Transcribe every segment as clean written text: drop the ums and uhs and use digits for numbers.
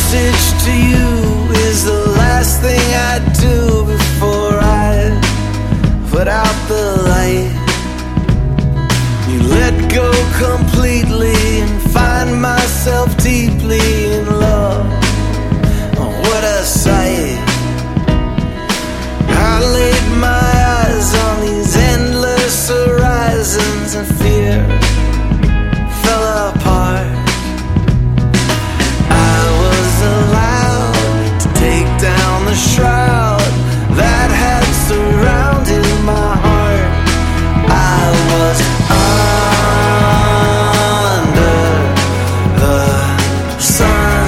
message to you is the last thing I do before I put out the light. You let go completely and find myself deeply in love. Oh, what a sight. I laid my eyes on these endless horizons and fear fell apart. I was allowed to take down the shroud that had surrounded my heart. I was under the sun,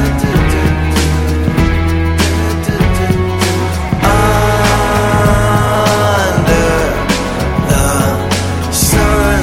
under the sun.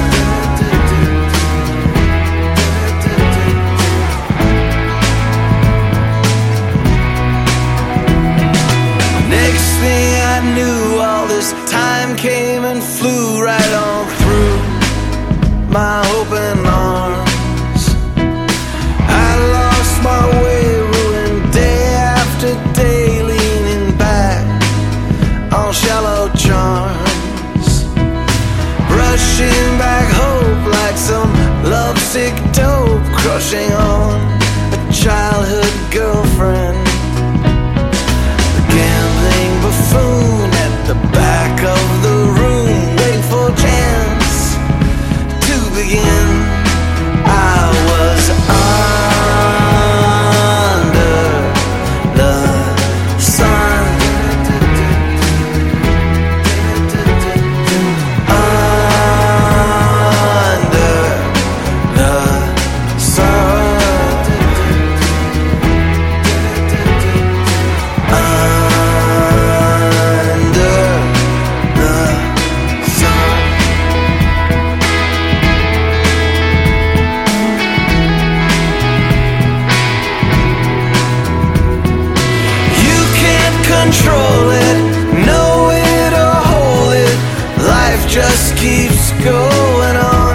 Next thing I knew, all this time came and flew right on through my open arms. I lost my way, ruined day after day, leaning back on shallow charms, brushing back hope like some lovesick dope, crushing on a childhood girlfriend. The gambling buffoon at the back of the room, waiting for a chance to begin. I was under the sun, under the sun, under the sun. You can't control it, know it or hold it. Life just keeps going on.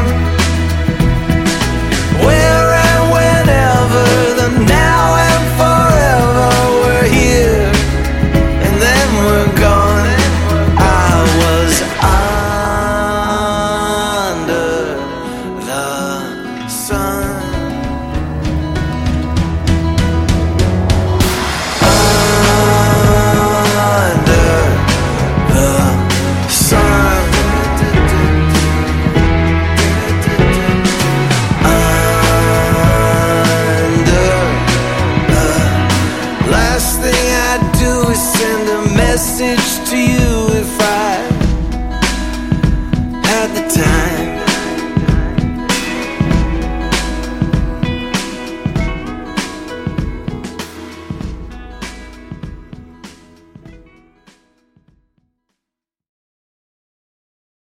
Where and whenever, the now and forever, we're here and then we're gone. I was under the sun, under the sun, under the. Last thing I do is send a message to you if I